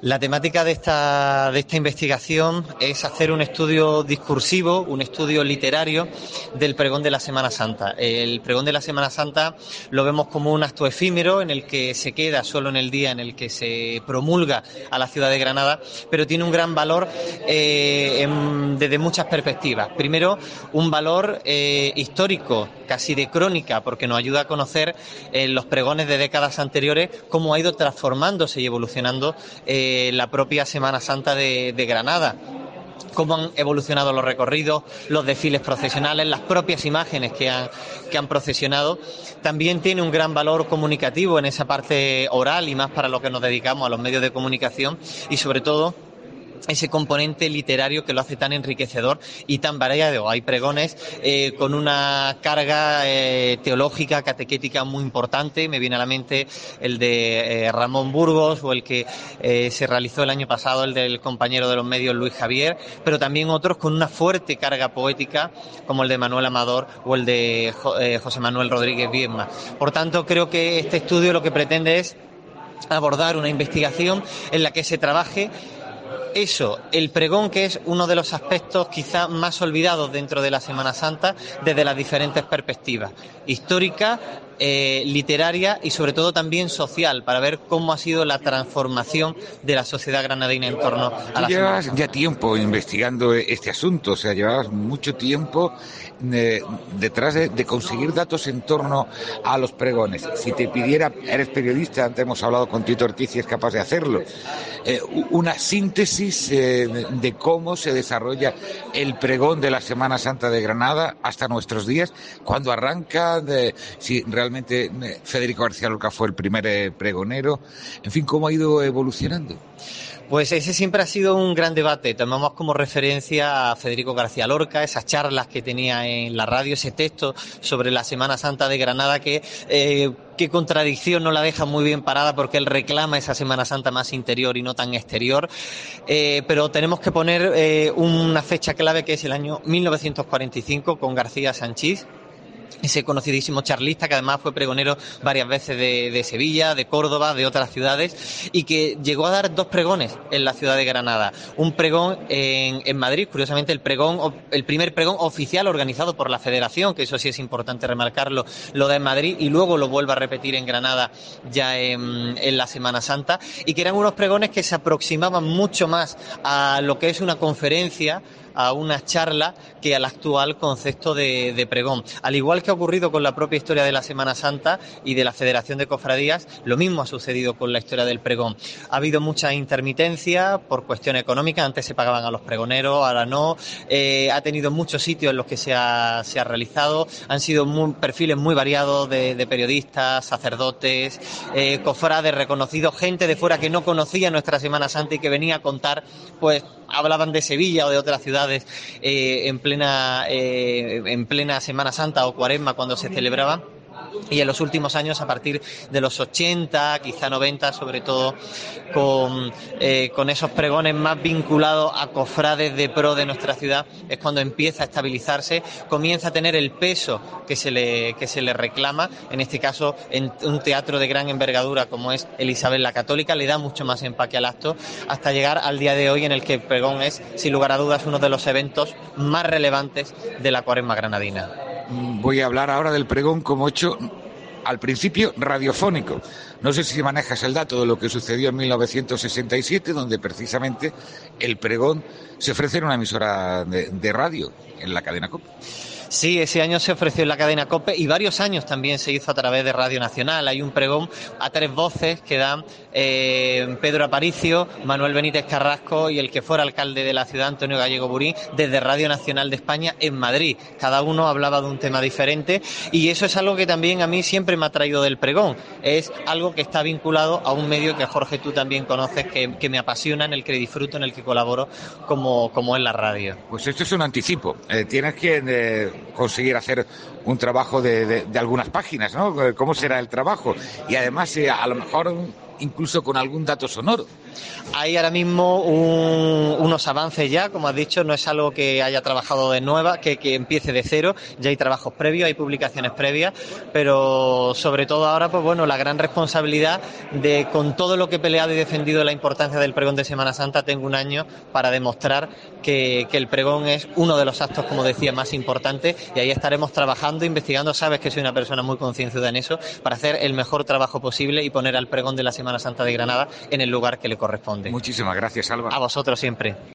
La temática de esta investigación es hacer un estudio discursivo, un estudio literario del pregón de la Semana Santa. El pregón de la Semana Santa lo vemos como un acto efímero en el que se queda solo en el día en el que se promulga a la ciudad de Granada, pero tiene un gran valor desde muchas perspectivas. Primero, un valor histórico, casi de crónica, porque nos ayuda a conocer los pregones de décadas anteriores, cómo ha ido transformándose y evolucionando la propia Semana Santa de Granada, cómo han evolucionado los recorridos, los desfiles procesionales, las propias imágenes que han procesionado. También tiene un gran valor comunicativo en esa parte oral y más para lo que nos dedicamos a los medios de comunicación, y sobre todo ese componente literario que lo hace tan enriquecedor y tan variado. Hay pregones con una carga teológica, catequética muy importante. Me viene a la mente el de Ramón Burgos, o el que se realizó el año pasado, el del compañero de los medios Luis Javier, pero también otros con una fuerte carga poética, como el de Manuel Amador o el de José Manuel Rodríguez Viedma. Por tanto, creo que este estudio lo que pretende es abordar una investigación en la que se trabaje eso, el pregón, que es uno de los aspectos quizá más olvidados dentro de la Semana Santa, desde las diferentes perspectivas: histórica, literaria y sobre todo también social, para ver cómo ha sido la transformación de la sociedad granadina en torno a la Semana Santa. Llevas ya tiempo investigando este asunto, o sea, llevabas mucho tiempo detrás de conseguir datos en torno a los pregones. Si te pidiera, eres periodista, antes hemos hablado con Tito Ortiz y es capaz de hacerlo, una síntesis de cómo se desarrolla el pregón de la Semana Santa de Granada hasta nuestros días, cuando arranca, si realmente Federico García Lorca fue el primer pregonero, en fin, cómo ha ido evolucionando. Pues ese siempre ha sido un gran debate. Tomamos como referencia a Federico García Lorca, esas charlas que tenía en la radio, ese texto sobre la Semana Santa de Granada, que qué contradicción, no la deja muy bien parada, porque él reclama esa Semana Santa más interior y no tan exterior. Pero tenemos que poner una fecha clave, que es el año 1945, con García Sanchís, ese conocidísimo charlista que además fue pregonero varias veces de Sevilla, de Córdoba, de otras ciudades, y que llegó a dar 2 pregones en la ciudad de Granada. Un pregón en Madrid, curiosamente el primer pregón oficial organizado por la Federación, que eso sí es importante remarcarlo, lo da en Madrid, y luego lo vuelve a repetir en Granada ya en la Semana Santa, y que eran unos pregones que se aproximaban mucho más a lo que es una conferencia, a una charla, que al actual concepto de pregón. Al igual que ha ocurrido con la propia historia de la Semana Santa y de la Federación de Cofradías, lo mismo ha sucedido con la historia del pregón. Ha habido mucha intermitencia por cuestión económica. Antes se pagaban a los pregoneros, ahora no. Ha tenido muchos sitios en los que se ha realizado. Han sido perfiles muy variados de periodistas, sacerdotes, cofrades reconocidos, gente de fuera que no conocía nuestra Semana Santa y que venía a contar, pues hablaban de Sevilla o de otras ciudades en plena Semana Santa o Cuaresma, cuando se celebraba. Y en los últimos años, a partir de los 80, quizá 90, sobre todo con esos pregones más vinculados a cofrades de pro de nuestra ciudad, es cuando empieza a estabilizarse, comienza a tener el peso que se le reclama. En este caso, en un teatro de gran envergadura como es el Isabel la Católica, le da mucho más empaque al acto, hasta llegar al día de hoy, en el que el pregón es, sin lugar a dudas, uno de los eventos más relevantes de la Cuaresma granadina. Voy a hablar ahora del pregón como hecho, al principio, radiofónico. No sé si manejas el dato de lo que sucedió en 1967, donde precisamente el pregón se ofrece en una emisora de radio, en la cadena COPE. Sí, ese año se ofreció en la cadena COPE y varios años también se hizo a través de Radio Nacional. Hay un pregón a 3 voces que dan Pedro Aparicio, Manuel Benítez Carrasco y el que fuera alcalde de la ciudad, Antonio Gallego Burín, desde Radio Nacional de España en Madrid. Cada uno hablaba de un tema diferente, y eso es algo que también a mí siempre me ha traído del pregón. Es algo que está vinculado a un medio que, Jorge, tú también conoces, que me apasiona, en el que disfruto, en el que colaboro, como es la radio. Pues esto es un anticipo. Tienes que conseguir hacer un trabajo de algunas páginas, ¿no? ¿Cómo será el trabajo? Y además, a lo mejor incluso con algún dato sonoro. Hay ahora mismo unos avances ya, como has dicho, no es algo que haya trabajado de nueva, que empiece de cero, ya hay trabajos previos, hay publicaciones previas, pero sobre todo ahora, pues bueno, la gran responsabilidad de, con todo lo que he peleado y defendido la importancia del pregón de Semana Santa, tengo un año para demostrar que el pregón es uno de los actos, como decía, más importantes, y ahí estaremos trabajando, investigando. Sabes que soy una persona muy concienciada en eso, para hacer el mejor trabajo posible y poner al pregón de la Semana Santa de Granada en el lugar que le corresponde. Muchísimas gracias, Alba. A vosotros siempre.